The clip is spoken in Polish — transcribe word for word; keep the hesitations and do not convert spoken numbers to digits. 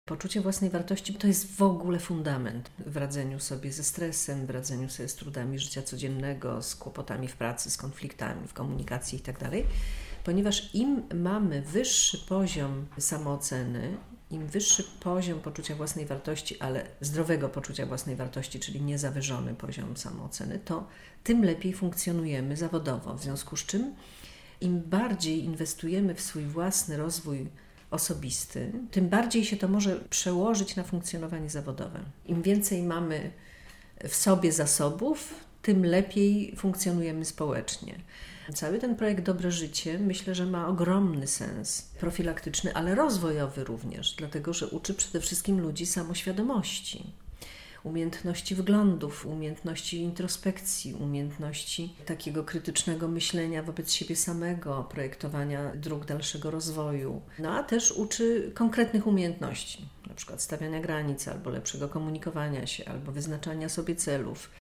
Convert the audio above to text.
Poczucie własnej wartości to jest w ogóle fundament w radzeniu sobie ze stresem, w radzeniu sobie z trudami życia codziennego, z kłopotami w pracy, z konfliktami, w komunikacji itd. Ponieważ im mamy wyższy poziom samooceny, im wyższy poziom poczucia własnej wartości, ale zdrowego poczucia własnej wartości, czyli niezawyżony poziom samooceny, to tym lepiej funkcjonujemy zawodowo. W związku z czym im bardziej inwestujemy w swój własny rozwój osobisty, tym bardziej się to może przełożyć na funkcjonowanie zawodowe. Im więcej mamy w sobie zasobów, tym lepiej funkcjonujemy społecznie. Cały ten projekt Dobre Życie myślę, że ma ogromny sens profilaktyczny, ale rozwojowy również, dlatego że uczy przede wszystkim ludzi samoświadomości, umiejętności wglądów, umiejętności introspekcji, umiejętności takiego krytycznego myślenia wobec siebie samego, projektowania dróg dalszego rozwoju. No a też uczy konkretnych umiejętności, na przykład stawiania granic, albo lepszego komunikowania się, albo wyznaczania sobie celów.